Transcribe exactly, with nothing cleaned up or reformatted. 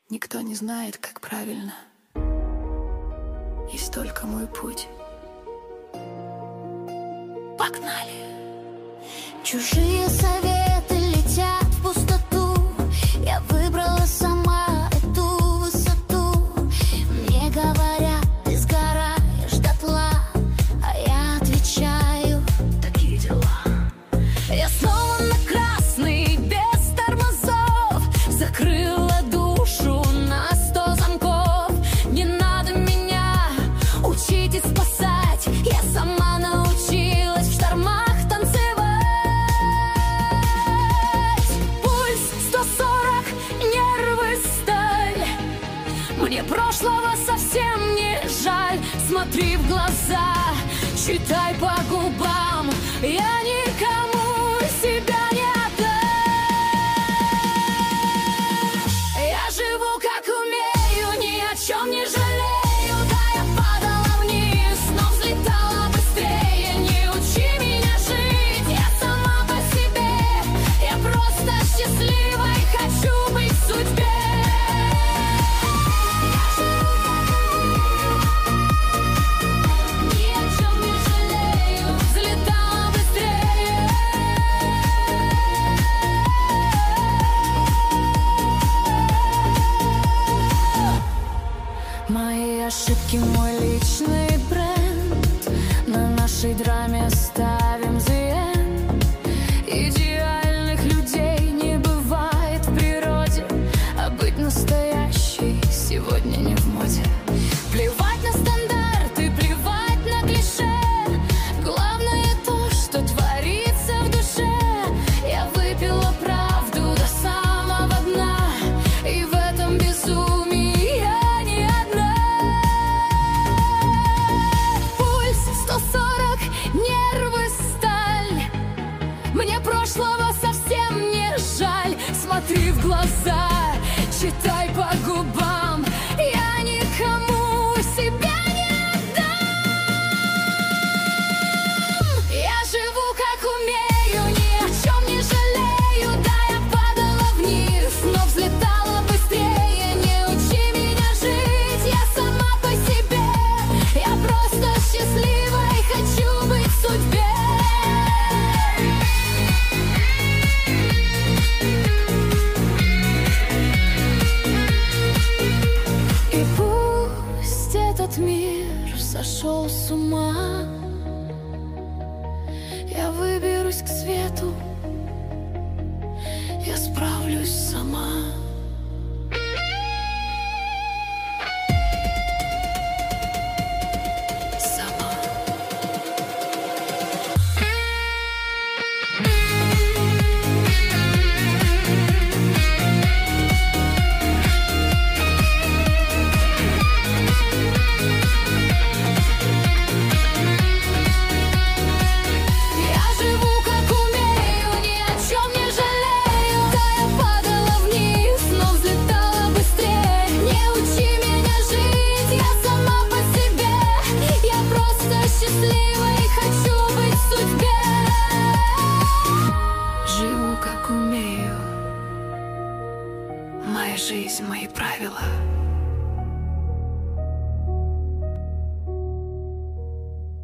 Никто не знает, как правильно. Есть только мой путь. Погнали! Чужие советы летят в пустоту. Я выбрала сама эту высоту. Мне говорят, ты сгораешь дотла, а я отвечаю, такие дела. Я снова на красный, без тормозов. Закрыла душу на сто замков. Не надо меня учить и спасать. Я сама научилась в штормах танцевать. Пульс сто сорок, нервы сталь. Мне прошлого совсем не жаль. Смотри в глаза, читай по губам. Я никому себя не отдам. Я живу как умею, ни о чем не жалею. Да, я падала вниз, но взлетала быстрее. Не учи меня жить, я сама по себе. Я просто счастлива и хочу быть в судьбе. Ни о чем не жалею, взлетала быстрее. Мои ошибки, мой личный бренд. На нашей драме ставим the end. Идеальных людей не бывает в природе, а быть настоящей сегодня не в моде. Плевать на стандарты, плевать на клише. Главное то, что творится в душе. Я выпила правду до самого дна, и в этом безумии я не одна. Пульс сто сорок, нервы сталь. Мне прошлого совсем не жаль. Смотри в глаза, читай по губам. Я никому себя не отдам. Я живу как умею, ни о чем не жалею. Да, я падала вниз, но взлетала быстрее. Не учи меня жить, я сама по себе. Я просто счастлива и хочу быть в судьбе. И пусть этот мир сошел с ума, я выберусь к свету, я справлюсь сама. Сама. Я живу как умею, ни о чем не жалею. Да, я падала вниз, но взлетала быстрее. Не учи меня жить, я сама по себе. Я просто счастлива и хочу быть в судьбе. Живу как умею. Моя жизнь, мои правила.